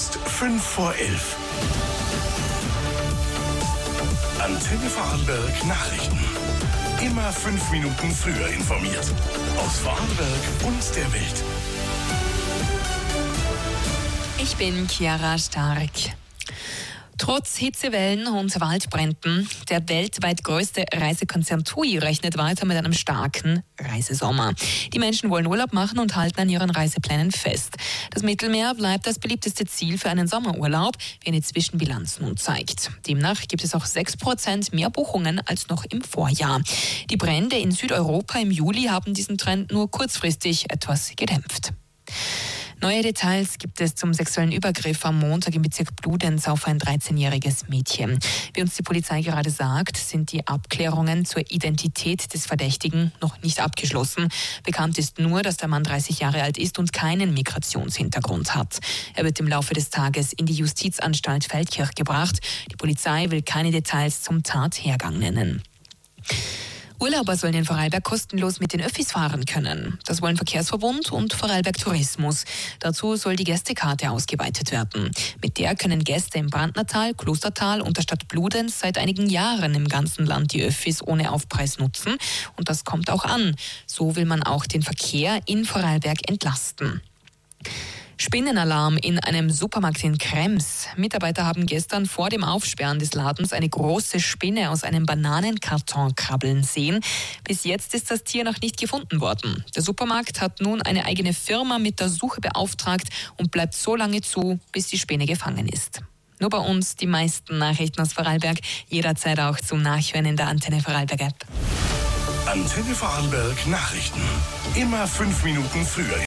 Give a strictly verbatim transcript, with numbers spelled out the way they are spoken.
ist fünf vor elf. Antenne Vorarlberg Nachrichten. Immer fünf Minuten früher informiert. Aus Vorarlberg und der Welt. Ich bin Chiara Stark. Trotz Hitzewellen und Waldbränden, der weltweit größte Reisekonzern TUI rechnet weiter mit einem starken Reisesommer. Die Menschen wollen Urlaub machen und halten an ihren Reiseplänen fest. Das Mittelmeer bleibt das beliebteste Ziel für einen Sommerurlaub, wie eine Zwischenbilanz nun zeigt. Demnach gibt es auch sechs Prozent mehr Buchungen als noch im Vorjahr. Die Brände in Südeuropa im Juli haben diesen Trend nur kurzfristig etwas gedämpft. Neue Details gibt es zum sexuellen Übergriff am Montag im Bezirk Bludenz auf ein dreizehnjähriges Mädchen. Wie uns die Polizei gerade sagt, sind die Abklärungen zur Identität des Verdächtigen noch nicht abgeschlossen. Bekannt ist nur, dass der Mann dreißig Jahre alt ist und keinen Migrationshintergrund hat. Er wird im Laufe des Tages in die Justizanstalt Feldkirch gebracht. Die Polizei will keine Details zum Tathergang nennen. Urlauber sollen in Vorarlberg kostenlos mit den Öffis fahren können. Das wollen Verkehrsverbund und Vorarlberg Tourismus. Dazu soll die Gästekarte ausgeweitet werden. Mit der können Gäste im Brandnertal, Klostertal und der Stadt Bludenz seit einigen Jahren im ganzen Land die Öffis ohne Aufpreis nutzen. Und das kommt auch an. So will man auch den Verkehr in Vorarlberg entlasten. Spinnenalarm in einem Supermarkt in Krems. Mitarbeiter haben gestern vor dem Aufsperren des Ladens eine große Spinne aus einem Bananenkarton krabbeln sehen. Bis jetzt ist das Tier noch nicht gefunden worden. Der Supermarkt hat nun eine eigene Firma mit der Suche beauftragt und bleibt so lange zu, bis die Spinne gefangen ist. Nur bei uns die meisten Nachrichten aus Vorarlberg, jederzeit auch zum Nachhören in der Antenne Vorarlberg App. Antenne Vorarlberg Nachrichten. Immer fünf Minuten früher